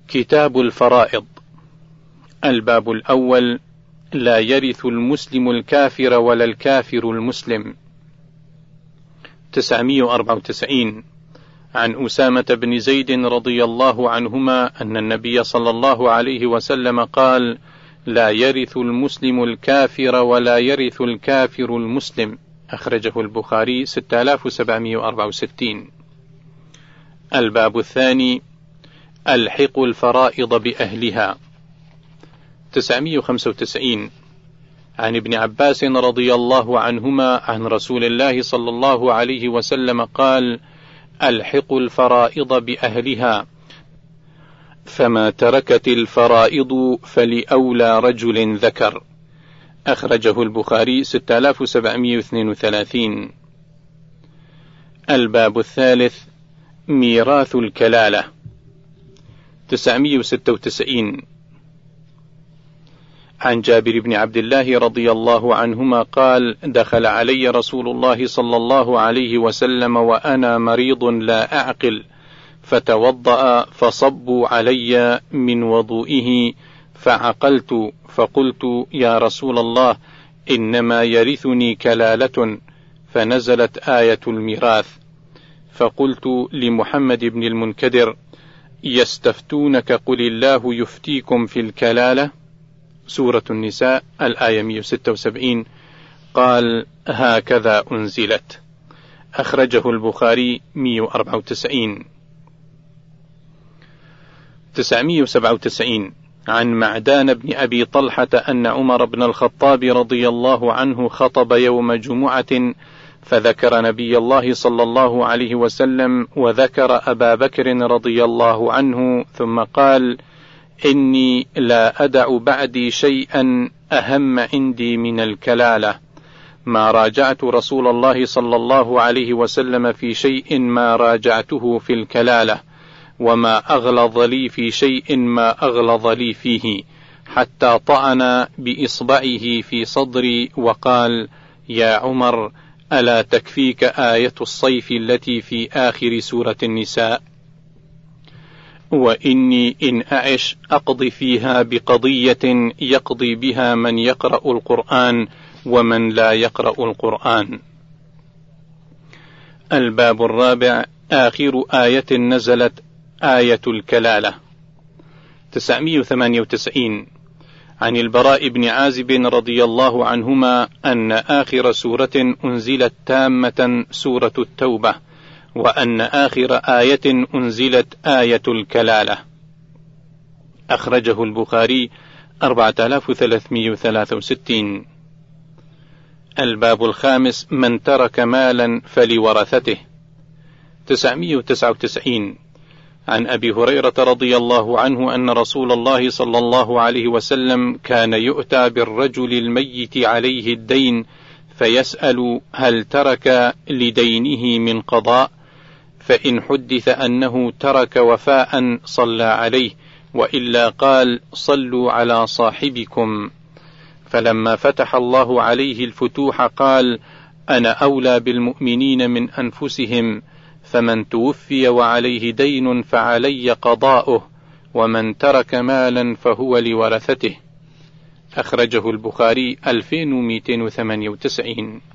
كتاب الفرائض. الباب الأول: لا يرث المسلم الكافر ولا الكافر المسلم. 994 عن أسامة بن زيد رضي الله عنهما أن النبي صلى الله عليه وسلم قال: لا يرث المسلم الكافر ولا يرث الكافر المسلم. أخرجه البخاري 6764. الباب الثاني: ألحق الفرائض بأهلها. 995 عن ابن عباس رضي الله عنهما عن رسول الله صلى الله عليه وسلم قال: ألحق الفرائض بأهلها، فما تركت الفرائض فلأولى رجل ذكر. أخرجه البخاري 6732. الباب الثالث: ميراث الكلالة. 996 عن جابر بن عبد الله رضي الله عنهما قال: دخل علي رسول الله صلى الله عليه وسلم وأنا مريض لا أعقل، فتوضأ فصبوا علي من وضوئه فعقلت، فقلت: يا رسول الله، إنما يرثني كلالة، فنزلت آية الميراث. فقلت لمحمد بن المنكدر: يستفتونك قل الله يفتيكم في الكلالة، سورة النساء الآية 176. قال: هكذا أنزلت. أخرجه البخاري 194. 997 عن معدان بن أبي طلحة أن عمر بن الخطاب رضي الله عنه خطب يوم جمعة، فذكر نبي الله صلى الله عليه وسلم وذكر أبا بكر رضي الله عنه، ثم قال: إني لا أدع بعدي شيئا أهم عندي من الكلالة، ما راجعت رسول الله صلى الله عليه وسلم في شيء ما راجعته في الكلالة، وما أغلظ لي في شيء ما أغلظ لي فيه، حتى طعن بإصبعه في صدري وقال: يا عمر، ألا تكفيك آية الصيف التي في آخر سورة النساء؟ وإني إن أعش أقضي فيها بقضية يقضي بها من يقرأ القرآن ومن لا يقرأ القرآن. الباب الرابع: آخر آية نزلت آية الكلالة. 998 عن البراء بن عازب رضي الله عنهما أن آخر سورة أنزلت تامة سورة التوبة، وأن آخر آية أنزلت آية الكلالة. أخرجه البخاري 4363. الباب الخامس: من ترك مالا فلورثته. 999 عن أبي هريرة رضي الله عنه أن رسول الله صلى الله عليه وسلم كان يؤتى بالرجل الميت عليه الدين، فيسأل: هل ترك لدينه من قضاء؟ فإن حدث أنه ترك وفاء صلى عليه، وإلا قال: صلوا على صاحبكم. فلما فتح الله عليه الفتوح قال: أنا أولى بالمؤمنين من أنفسهم، فمن توفي وعليه دين فعلي قضاؤه، ومن ترك مالا فهو لورثته. أخرجه البخاري 2298.